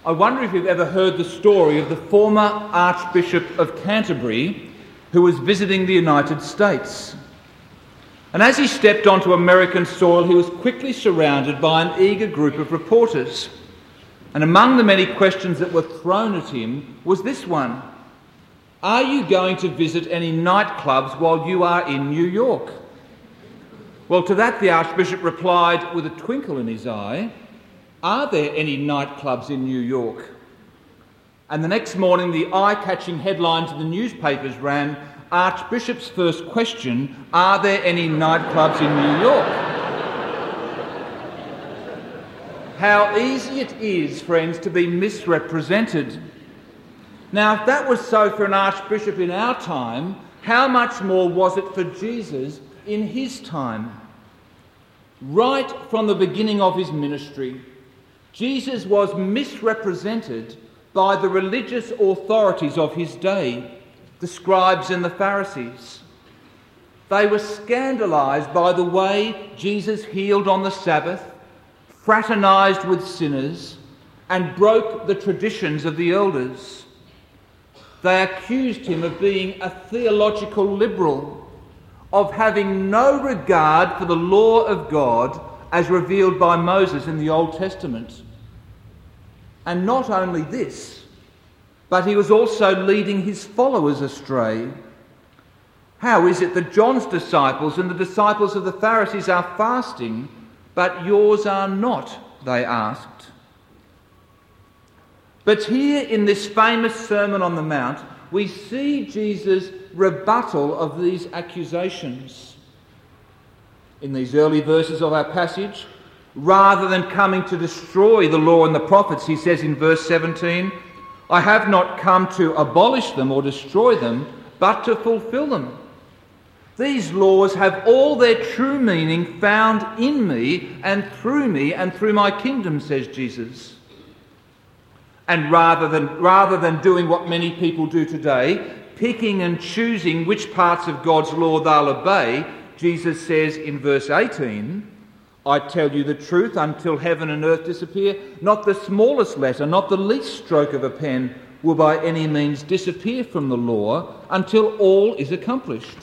I wonder if you've ever heard the story of the former Archbishop of Canterbury who was visiting the United States. And as he stepped onto American soil, he was quickly surrounded by an eager group of reporters. And among the many questions that were thrown at him was this one: are you going to visit any nightclubs while you are in New York? Well, to that the Archbishop replied with a twinkle in his eye, are there any nightclubs in New York? And the next morning the eye-catching headlines in the newspapers ran, Archbishop's first question, are there any nightclubs in New York? How easy it is, friends, to be misrepresented. Now, if that was so for an archbishop in our time, how much more was it for Jesus in his time? Right from the beginning of his ministry, Jesus was misrepresented by the religious authorities of his day, the scribes and the Pharisees. They were scandalised by the way Jesus healed on the Sabbath, fraternised with sinners, and broke the traditions of the elders. They accused him of being a theological liberal, of having no regard for the law of God as revealed by Moses in the Old Testament. And not only this, but he was also leading his followers astray. How is it that John's disciples and the disciples of the Pharisees are fasting, but yours are not? They asked. But here in this famous Sermon on the Mount, we see Jesus' rebuttal of these accusations. In these early verses of our passage, rather than coming to destroy the law and the prophets, he says in verse 17, I have not come to abolish them or destroy them, but to fulfill them. These laws have all their true meaning found in me and through my kingdom, says Jesus. And rather than doing what many people do today, picking and choosing which parts of God's law they'll obey, Jesus says in verse 18, I tell you the truth, until heaven and earth disappear, not the smallest letter, not the least stroke of a pen will by any means disappear from the law until all is accomplished.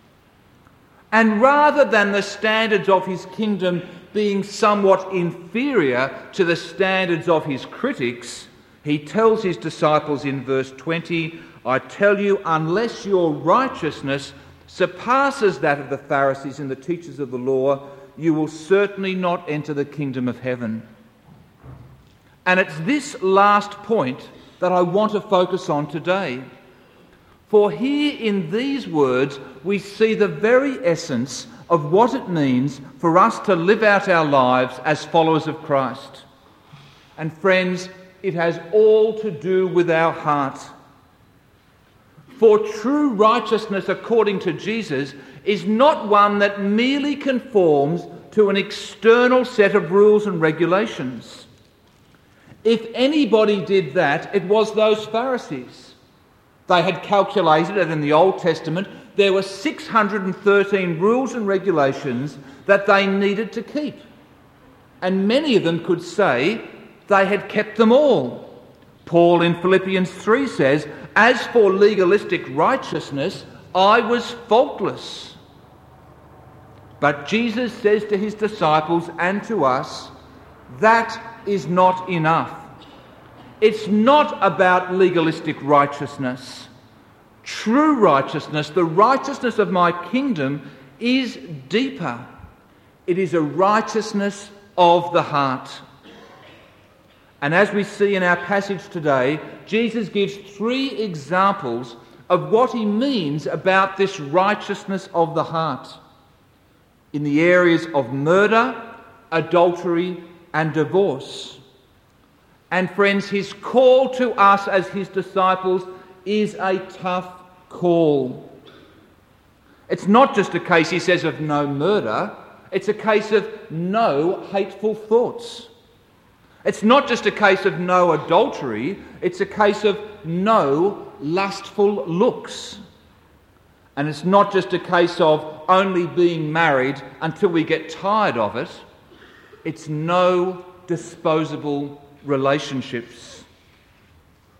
And rather than the standards of his kingdom being somewhat inferior to the standards of his critics, he tells his disciples in verse 20, I tell you, unless your righteousness surpasses that of the Pharisees and the teachers of the law, you will certainly not enter the kingdom of heaven. And it's this last point that I want to focus on today. For here in these words we see the very essence of what it means for us to live out our lives as followers of Christ. And friends, it has all to do with our heart. For true righteousness according to Jesus is not one that merely conforms to an external set of rules and regulations. If anybody did that, it was those Pharisees. They had calculated that in the Old Testament there were 613 rules and regulations that they needed to keep. And many of them could say they had kept them all. Paul in Philippians 3 says, as for legalistic righteousness, I was faultless. But Jesus says to his disciples and to us, that is not enough. It's not about legalistic righteousness. True righteousness, the righteousness of my kingdom, is deeper. It is a righteousness of the heart. And as we see in our passage today, Jesus gives 3 examples of what he means about this righteousness of the heart in the areas of murder, adultery, and divorce. And friends, his call to us as his disciples is a tough call. It's not just a case, he says, of no murder. It's a case of no hateful thoughts. It's not just a case of no adultery. It's a case of no lustful looks. And it's not just a case of only being married until we get tired of it. It's no disposable relationships.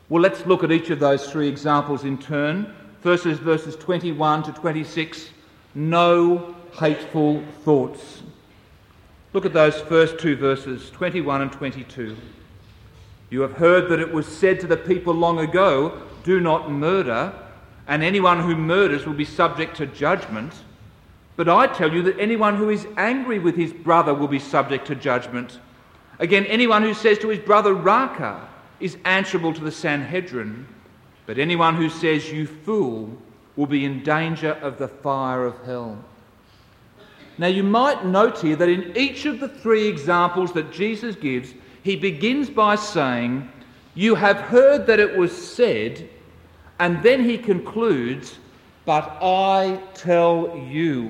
Well, let's look at each of those three examples in turn. First is verses 21 to 26. No hateful thoughts. Look at those first two verses, 21 and 22. You have heard that it was said to the people long ago, do not murder, and anyone who murders will be subject to judgment. But I tell you that anyone who is angry with his brother will be subject to judgment. Again, anyone who says to his brother, Raka, is answerable to the Sanhedrin. But anyone who says, you fool, will be in danger of the fire of hell. Now you might note here that in each of the three examples that Jesus gives, he begins by saying, you have heard that it was said, and then he concludes, but I tell you.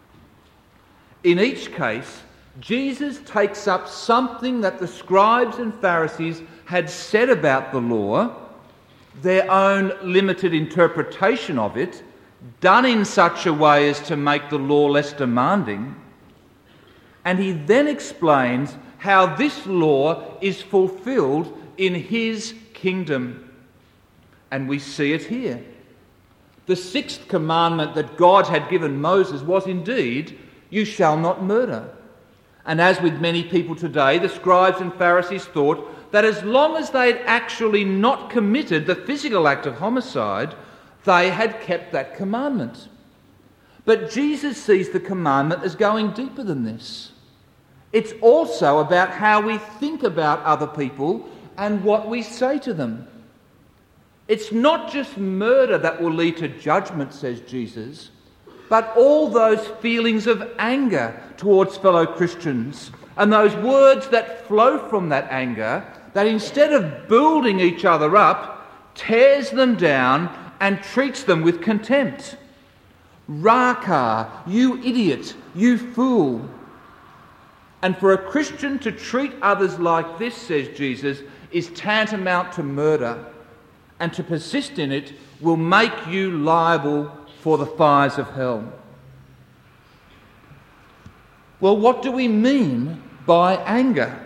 In each case, Jesus takes up something that the scribes and Pharisees had said about the law, their own limited interpretation of it, done in such a way as to make the law less demanding, and he then explains how this law is fulfilled in his kingdom. And we see it here. The sixth commandment that God had given Moses was indeed, you shall not murder. And as with many people today, the scribes and Pharisees thought that as long as they had actually not committed the physical act of homicide, they had kept that commandment. But Jesus sees the commandment as going deeper than this. It's also about how we think about other people and what we say to them. It's not just murder that will lead to judgment, says Jesus, but all those feelings of anger towards fellow Christians and those words that flow from that anger that instead of building each other up, tears them down and treats them with contempt. Raka, you idiot, you fool. And for a Christian to treat others like this, says Jesus, is tantamount to murder, and to persist in it will make you liable for the fires of hell. Well, what do we mean by anger?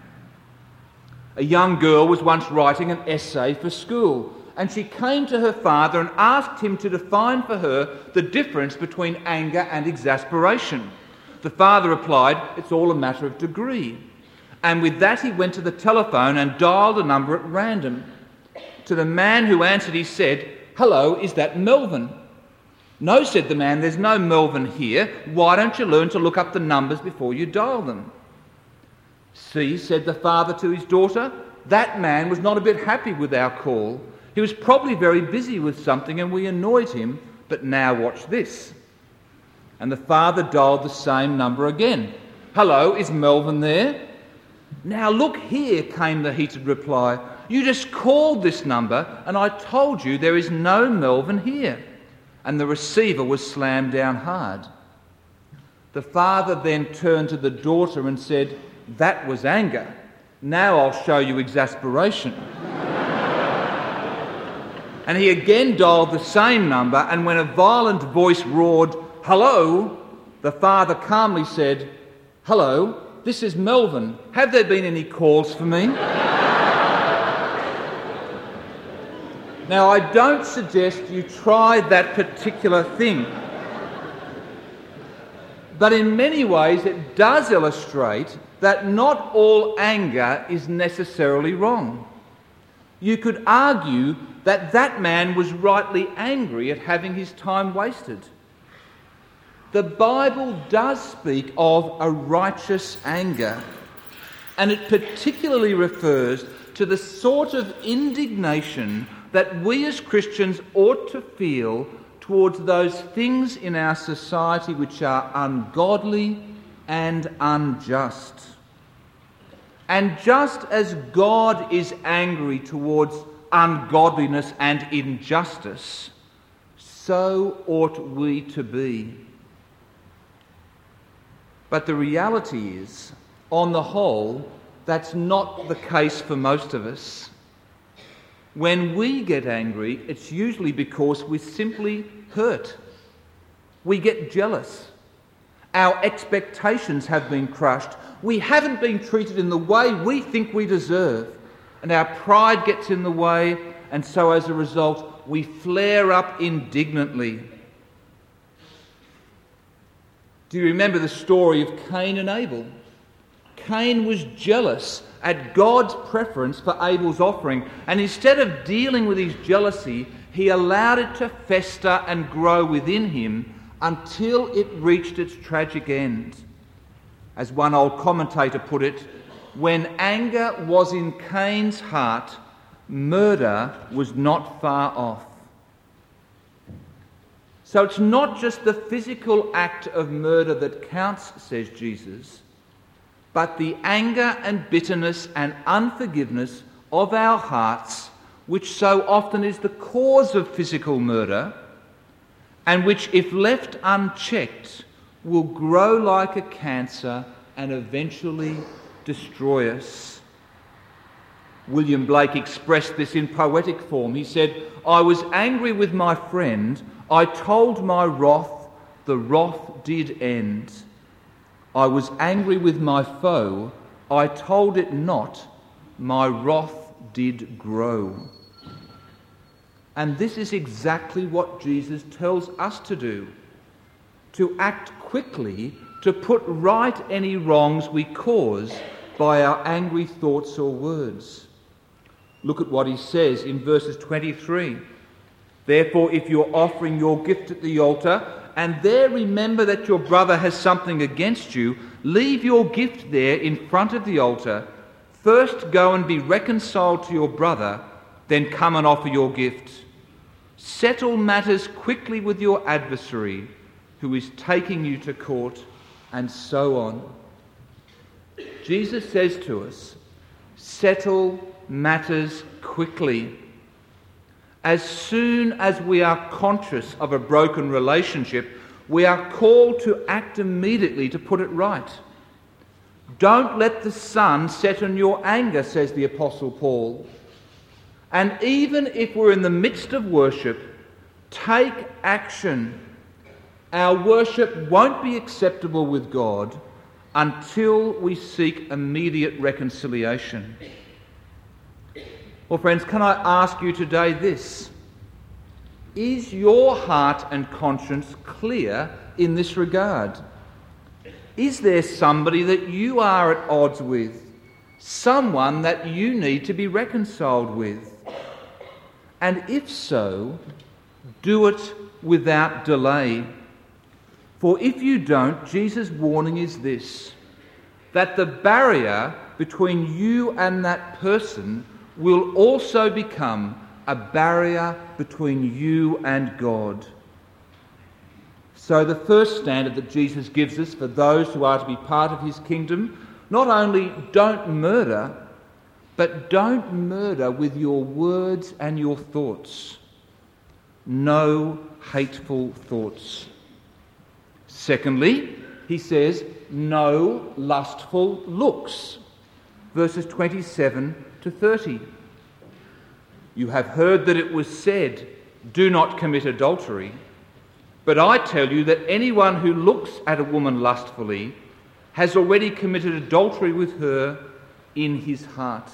A young girl was once writing an essay for school, and she came to her father and asked him to define for her the difference between anger and exasperation. The father replied, it's all a matter of degree. And with that he went to the telephone and dialed a number at random. To the man who answered he said, hello, is that Melvin? No, said the man, there's no Melvin here. Why don't you learn to look up the numbers before you dial them? See, said the father to his daughter, that man was not a bit happy with our call. He was probably very busy with something and we annoyed him, but now watch this. And the father dialed the same number again. Hello, is Melvin there? Now look here, came the heated reply. You just called this number and I told you there is no Melvin here. And the receiver was slammed down hard. The father then turned to the daughter and said, that was anger. Now I'll show you exasperation. And he again dialed the same number, and when a violent voice roared, hello, the father calmly said, hello, this is Melvin. Have there been any calls for me? Now, I don't suggest you try that particular thing. But in many ways it does illustrate that not all anger is necessarily wrong. You could argue that that man was rightly angry at having his time wasted. The Bible does speak of a righteous anger, and it particularly refers to the sort of indignation that we as Christians ought to feel towards those things in our society which are ungodly and unjust. And just as God is angry towards ungodliness and injustice, so ought we to be. But the reality is, on the whole, that's not the case for most of us. When we get angry, it's usually because we're simply hurt. We get jealous. Our expectations have been crushed. We haven't been treated in the way we think we deserve. and our pride gets in the way, and so as a result we flare up indignantly. Do you remember the story of Cain and Abel? Cain was jealous at God's preference for Abel's offering, and instead of dealing with his jealousy, he allowed it to fester and grow within him until it reached its tragic end. As one old commentator put it, when anger was in Cain's heart, murder was not far off. So it's not just the physical act of murder that counts, says Jesus, but the anger and bitterness and unforgiveness of our hearts, which so often is the cause of physical murder, and which, if left unchecked, will grow like a cancer and eventually destroy us. William Blake expressed this in poetic form. He said, "I was angry with my friend, I told my wrath, the wrath did end. I was angry with my foe, I told it not, my wrath did grow." And this is exactly what Jesus tells us to do, to act quickly to put right any wrongs we cause by our angry thoughts or words. Look at what he says in verses 23. "Therefore, if you're offering your gift at the altar, and there remember that your brother has something against you, leave your gift there in front of the altar. First go and be reconciled to your brother, then come and offer your gift. Settle matters quickly with your adversary who is taking you to court," and so on. Jesus says to us, settle matters quickly. As soon as we are conscious of a broken relationship, we are called to act immediately to put it right. Don't let the sun set on your anger, says the Apostle Paul. And even if we're in the midst of worship, take action. Our worship won't be acceptable with God until we seek immediate reconciliation. Well, friends, can I ask you today this? Is your heart and conscience clear in this regard? Is there somebody that you are at odds with? Someone that you need to be reconciled with? And if so, do it without delay. For if you don't, Jesus' warning is this, that the barrier between you and that person will also become a barrier between you and God. So the first standard that Jesus gives us for those who are to be part of his kingdom, not only don't murder, but don't murder with your words and your thoughts. No hateful thoughts. Secondly, he says, no lustful looks. Verses 27 to 30. You have heard that it was said, do not commit adultery. But I tell you that anyone who looks at a woman lustfully has already committed adultery with her in his heart.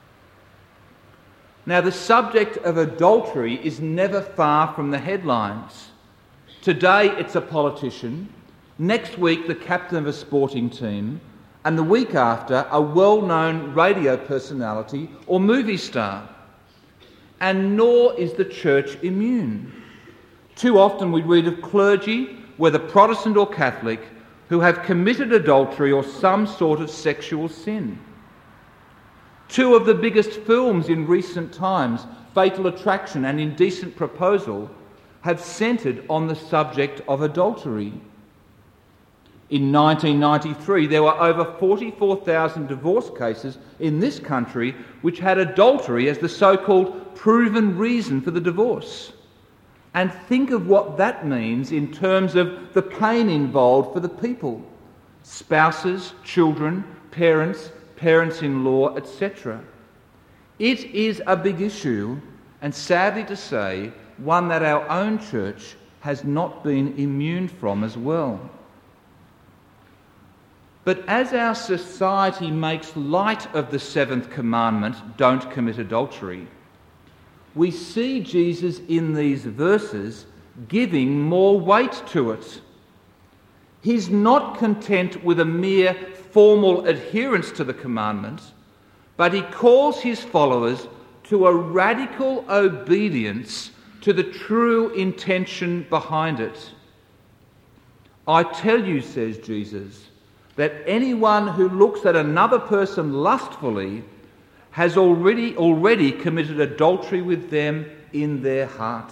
Now, the subject of adultery is never far from the headlines. Today it's a politician, next week the captain of a sporting team, and the week after a well-known radio personality or movie star. And nor is the church immune. Too often we read of clergy, whether Protestant or Catholic, who have committed adultery or some sort of sexual sin. Two of the biggest films in recent times, Fatal Attraction and Indecent Proposal, have centred on the subject of adultery. In 1993, there were over 44,000 divorce cases in this country which had adultery as the so-called proven reason for the divorce. And think of what that means in terms of the pain involved for the people. Spouses, children, parents, parents-in-law, etc. It is a big issue, and sadly to say, one that our own church has not been immune from as well. But as our society makes light of the seventh commandment, don't commit adultery, we see Jesus in these verses giving more weight to it. He's not content with a mere formal adherence to the commandment, but he calls his followers to a radical obedience to the true intention behind it. I tell you, says Jesus, that anyone who looks at another person lustfully has already committed adultery with them in their heart.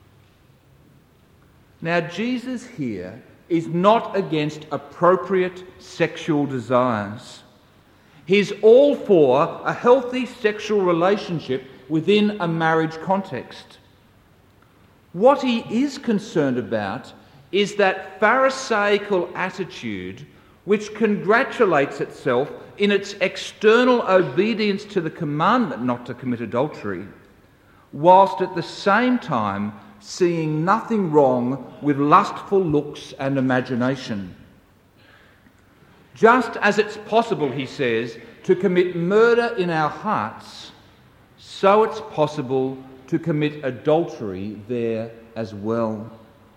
Now, Jesus here is not against appropriate sexual desires. He's all for a healthy sexual relationship within a marriage context. What he is concerned about is that Pharisaical attitude which congratulates itself in its external obedience to the commandment not to commit adultery, whilst at the same time seeing nothing wrong with lustful looks and imagination. Just as it's possible, he says, to commit murder in our hearts, so it's possible to commit adultery there as well.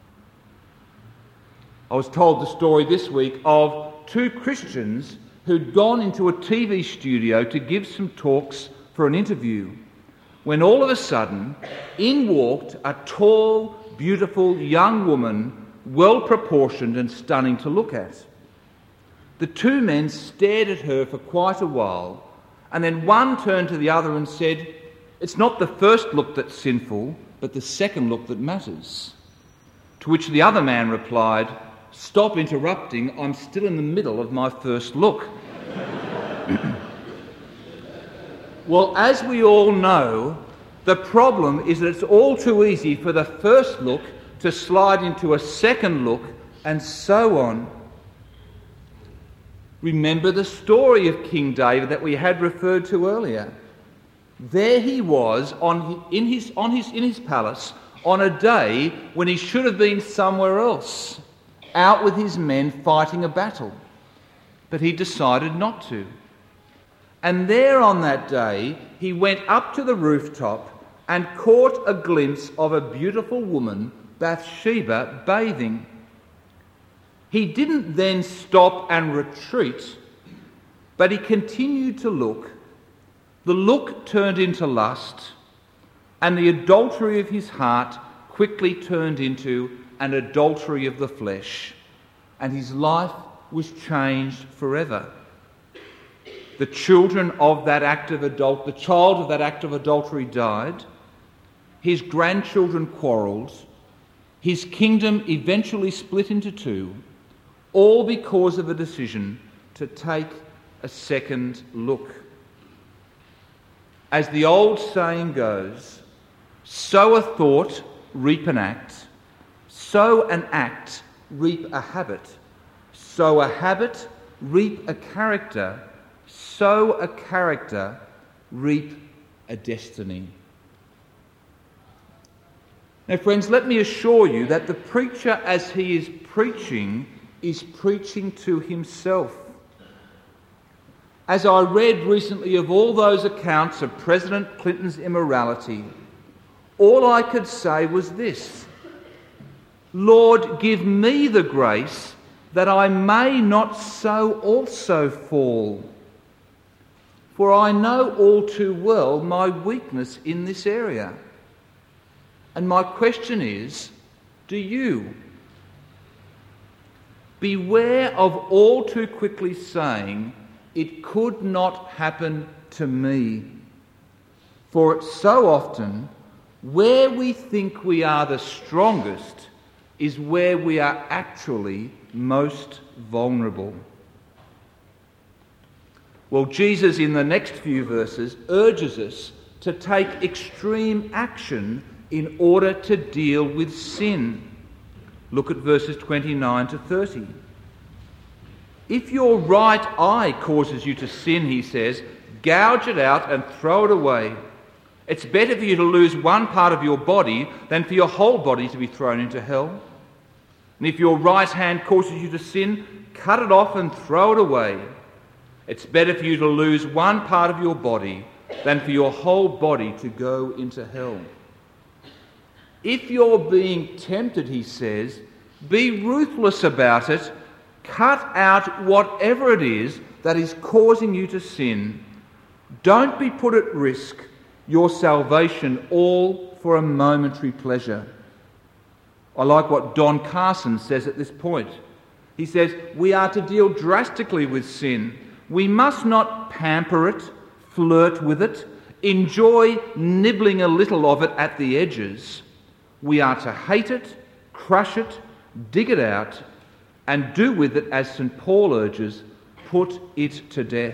I was told the story this week of two Christians who'd gone into a TV studio to give some talks for an interview, when all of a sudden in walked a tall, beautiful young woman, well proportioned and stunning to look at. The two men stared at her for quite a while, and then one turned to the other and said, "It's not the first look that's sinful, but the second look that matters." To which the other man replied, "Stop interrupting, I'm still in the middle of my first look." Well, as we all know, the problem is that it's all too easy for the first look to slide into a second look, and so on. Remember the story of King David that we had referred to earlier. There he was in his palace on a day when he should have been somewhere else, out with his men fighting a battle. But he decided not to. And there on that day, he went up to the rooftop and caught a glimpse of a beautiful woman, Bathsheba, bathing. He didn't then stop and retreat, but he continued to look. The look turned into lust, and the adultery of his heart quickly turned into an adultery of the flesh, and his life was changed forever. The child of that act of adultery died. His grandchildren quarrelled. His kingdom eventually split into two, all because of a decision to take a second look. As the old saying goes, sow a thought, reap an act. Sow an act, reap a habit. Sow a habit, reap a character. Sow a character, reap a destiny. Now, friends, let me assure you that the preacher, as he is preaching to himself. As I read recently of all those accounts of President Clinton's immorality, all I could say was this: Lord, give me the grace that I may not so also fall. For I know all too well my weakness in this area. And my question is, do you? Beware of all too quickly saying, "It could not happen to me." For it's so often where we think we are the strongest is where we are actually most vulnerable. Well, Jesus in the next few verses urges us to take extreme action in order to deal with sin. Look at verses 29 to 30. If your right eye causes you to sin, he says, gouge it out and throw it away. It's better for you to lose one part of your body than for your whole body to be thrown into hell. And if your right hand causes you to sin, cut it off and throw it away. It's better for you to lose one part of your body than for your whole body to go into hell. If you're being tempted, he says, be ruthless about it. Cut out whatever it is that is causing you to sin. Don't be put at risk your salvation all for a momentary pleasure. I like what Don Carson says at this point. He says, we are to deal drastically with sin. We must not pamper it, flirt with it, enjoy nibbling a little of it at the edges. We are to hate it, crush it, dig it out, and do with it as St. Paul urges, put it to death.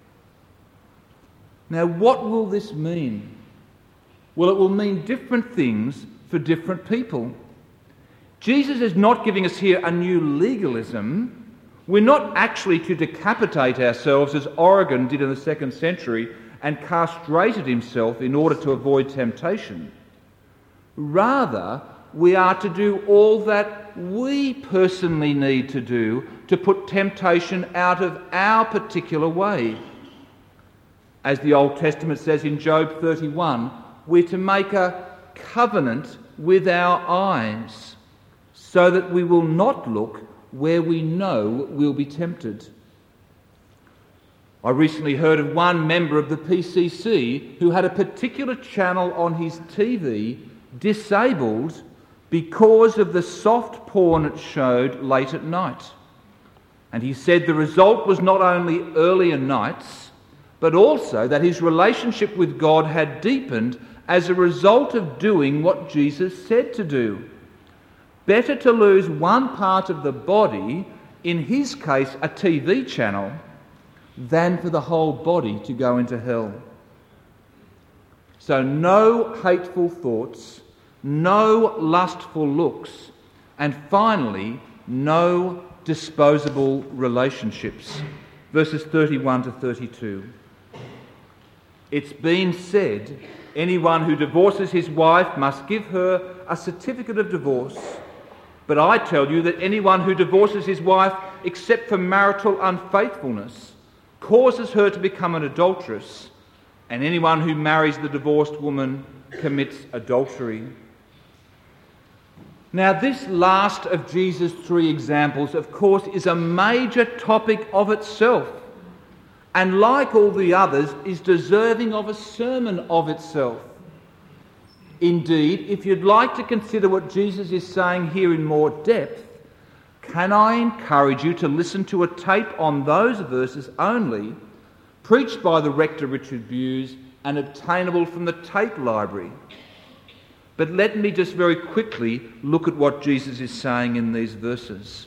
Now, what will this mean? Well, it will mean different things for different people. Jesus is not giving us here a new legalism. We're not actually to decapitate ourselves as Origen did in the 2nd century and castrated himself in order to avoid temptation. Rather, we are to do all that we personally need to do to put temptation out of our particular way. As the Old Testament says in Job 31, we're to make a covenant with our eyes so that we will not look where we know we'll be tempted. I recently heard of one member of the PCC who had a particular channel on his TV disabled because of the soft porn it showed late at night. And he said the result was not only earlier nights, but also that his relationship with God had deepened as a result of doing what Jesus said to do. Better to lose one part of the body, in his case a TV channel, than for the whole body to go into hell. So no hateful thoughts, no lustful looks, and finally, no disposable relationships. Verses 31 to 32. It's been said, anyone who divorces his wife must give her a certificate of divorce. But I tell you that anyone who divorces his wife except for marital unfaithfulness causes her to become an adulteress, and anyone who marries the divorced woman commits adultery. Now, this last of Jesus' 3 examples, of course, is a major topic of itself, and like all the others, is deserving of a sermon of itself. Indeed, if you'd like to consider what Jesus is saying here in more depth, can I encourage you to listen to a tape on those verses only, preached by the rector Richard Bewes and obtainable from the tape library. But let me just very quickly look at what Jesus is saying in these verses.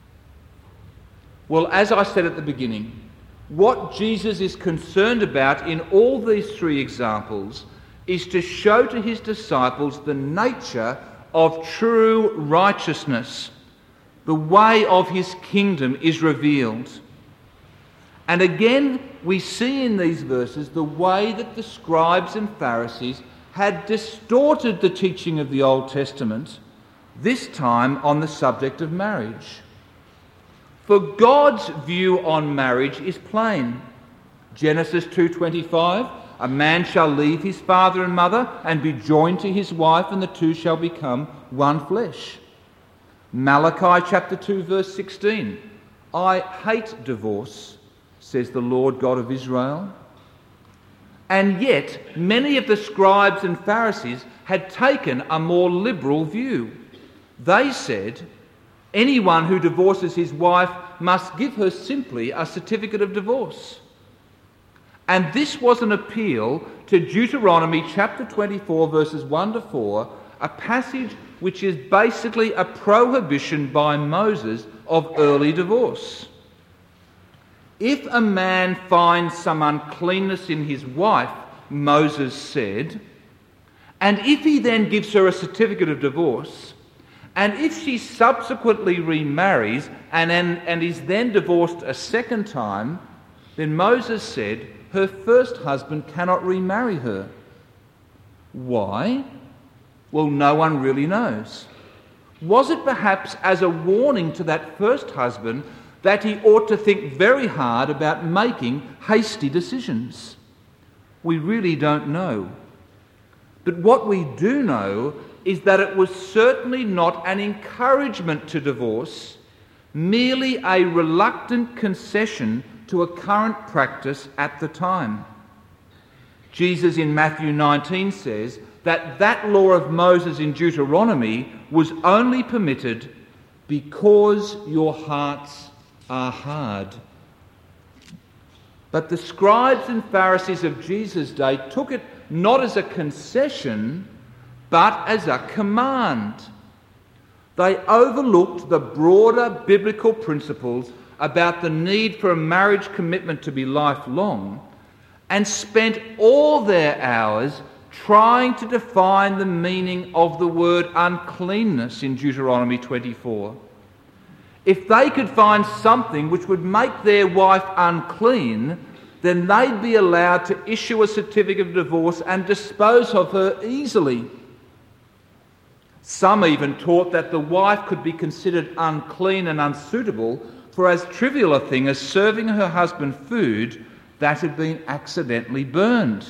Well, as I said at the beginning, what Jesus is concerned about in all these 3 examples is to show to his disciples the nature of true righteousness. The way of his kingdom is revealed. And again, we see in these verses the way that the scribes and Pharisees had distorted the teaching of the Old Testament, this time on the subject of marriage. For God's view on marriage is plain. Genesis 2:25, a man shall leave his father and mother and be joined to his wife, and the two shall become one flesh. Malachi chapter 2 verse 16, I hate divorce, says the Lord God of Israel. And yet, many of the scribes and Pharisees had taken a more liberal view. They said, anyone who divorces his wife must give her simply a certificate of divorce. And this was an appeal to Deuteronomy chapter 24 verses 1 to 4, a passage which is basically a prohibition by Moses of early divorce. If a man finds some uncleanness in his wife, Moses said, and if he then gives her a certificate of divorce, and if she subsequently remarries and is then divorced a second time, then Moses said her first husband cannot remarry her. Why? Well, no one really knows. Was it perhaps as a warning to that first husband that he ought to think very hard about making hasty decisions? We really don't know. But what we do know is that it was certainly not an encouragement to divorce, merely a reluctant concession to a current practice at the time. Jesus in Matthew 19 says that law of Moses in Deuteronomy was only permitted because your hearts are hard. But the scribes and Pharisees of Jesus' day took it not as a concession, but as a command. They overlooked the broader biblical principles about the need for a marriage commitment to be lifelong and spent all their hours trying to define the meaning of the word uncleanness in Deuteronomy 24. If they could find something which would make their wife unclean, then they'd be allowed to issue a certificate of divorce and dispose of her easily. Some even taught that the wife could be considered unclean and unsuitable for as trivial a thing as serving her husband food that had been accidentally burned.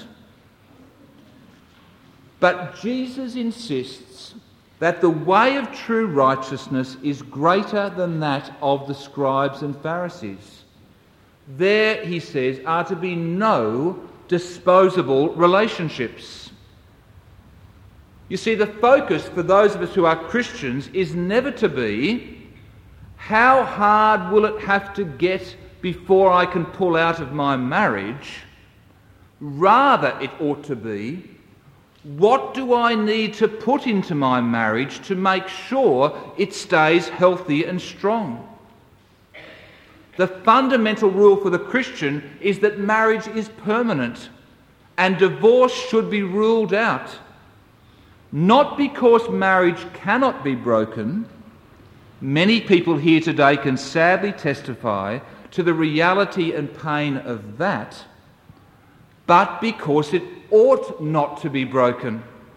But Jesus insists that the way of true righteousness is greater than that of the scribes and Pharisees. There, he says, are to be no disposable relationships. You see, the focus for those of us who are Christians is never to be, how hard will it have to get before I can pull out of my marriage? Rather, it ought to be, what do I need to put into my marriage to make sure it stays healthy and strong? The fundamental rule for the Christian is that marriage is permanent and divorce should be ruled out. Not because marriage cannot be broken. Many people here today can sadly testify to the reality and pain of that, but because it ought not to be broken.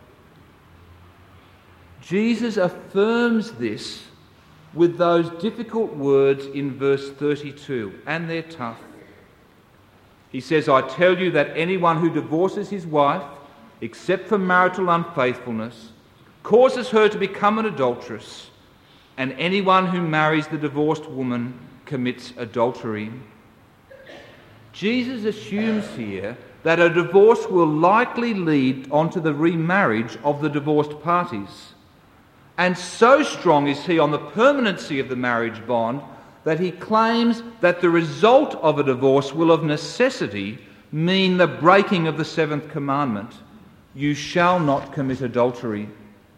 Jesus affirms this with those difficult words in verse 32, and they're tough. He says, I tell you that anyone who divorces his wife, except for marital unfaithfulness, causes her to become an adulteress, and anyone who marries the divorced woman commits adultery. Jesus assumes here that a divorce will likely lead on to the remarriage of the divorced parties. And so strong is he on the permanency of the marriage bond that he claims that the result of a divorce will of necessity mean the breaking of the seventh commandment. You shall not commit adultery.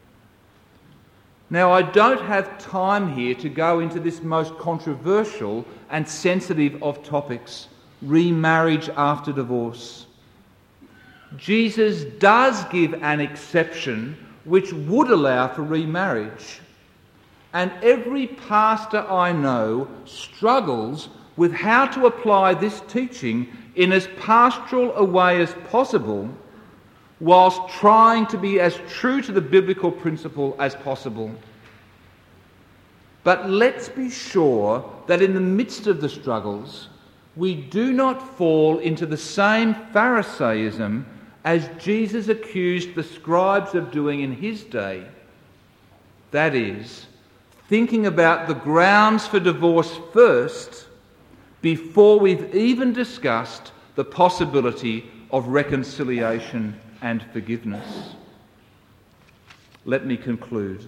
Now, I don't have time here to go into this most controversial and sensitive of topics, remarriage after divorce. Jesus does give an exception which would allow for remarriage. And every pastor I know struggles with how to apply this teaching in as pastoral a way as possible, whilst trying to be as true to the biblical principle as possible. But let's be sure that in the midst of the struggles, we do not fall into the same Pharisaism as Jesus accused the scribes of doing in his day. That is, thinking about the grounds for divorce first before we've even discussed the possibility of reconciliation and forgiveness. Let me conclude.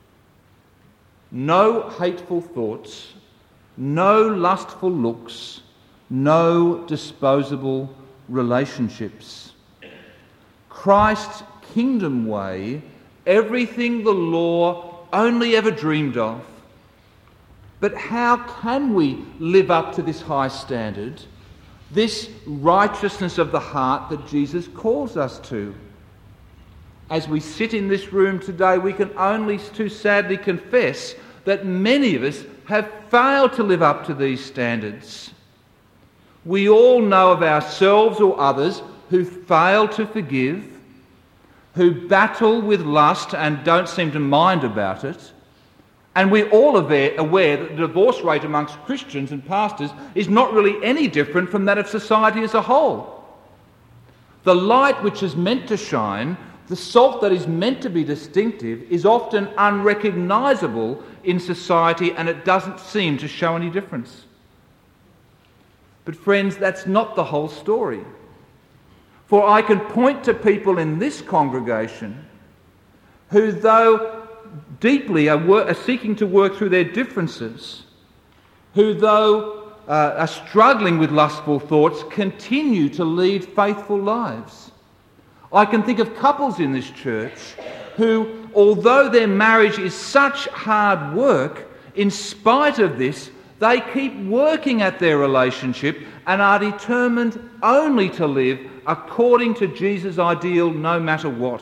No hateful thoughts, no lustful looks, no disposable relationships. Christ's kingdom way, everything the law only ever dreamed of. But how can we live up to this high standard, this righteousness of the heart that Jesus calls us to? As we sit in this room today, we can only too sadly confess that many of us have failed to live up to these standards. We all know of ourselves or others who fail to forgive, who battle with lust and don't seem to mind about it, And we're all aware that the divorce rate amongst Christians and pastors is not really any different from that of society as a whole. The light which is meant to shine, the salt that is meant to be distinctive, is often unrecognisable in society, and it doesn't seem to show any difference. But friends, that's not the whole story. For I can point to people in this congregation who, though deeply are seeking to work through their differences, who, though are struggling with lustful thoughts, continue to lead faithful lives. I can think of couples in this church who, although their marriage is such hard work, in spite of this, they keep working at their relationship and are determined only to live according to Jesus' ideal no matter what.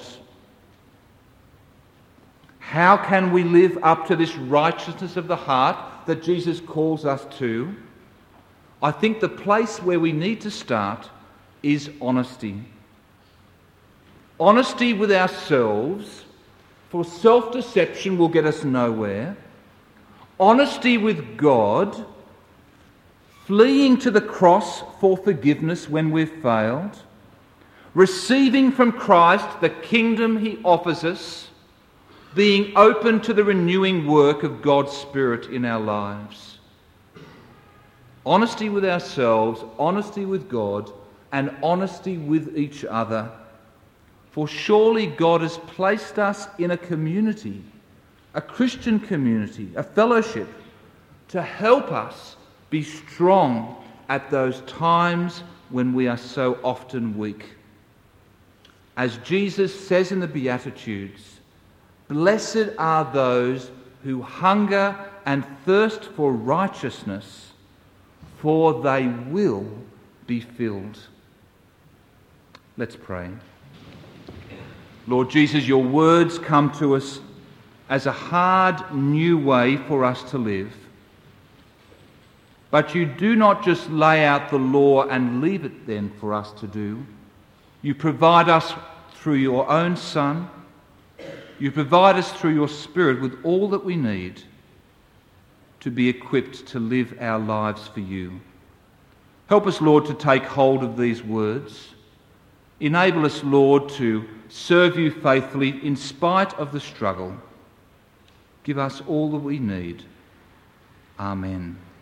How can we live up to this righteousness of the heart that Jesus calls us to? I think the place where we need to start is honesty. Honesty with ourselves, for self-deception will get us nowhere. Honesty with God, fleeing to the cross for forgiveness when we've failed. Receiving from Christ the kingdom he offers us, being open to the renewing work of God's Spirit in our lives. Honesty with ourselves, honesty with God, and honesty with each other. For surely God has placed us in a community, a Christian community, a fellowship, to help us be strong at those times when we are so often weak. As Jesus says in the Beatitudes, blessed are those who hunger and thirst for righteousness, for they will be filled. Let's pray. Lord Jesus, your words come to us as a hard new way for us to live. But you do not just lay out the law and leave it then for us to do. You provide us through your own Son. You provide us through your Spirit with all that we need to be equipped to live our lives for you. Help us, Lord, to take hold of these words. Enable us, Lord, to serve you faithfully in spite of the struggle. Give us all that we need. Amen.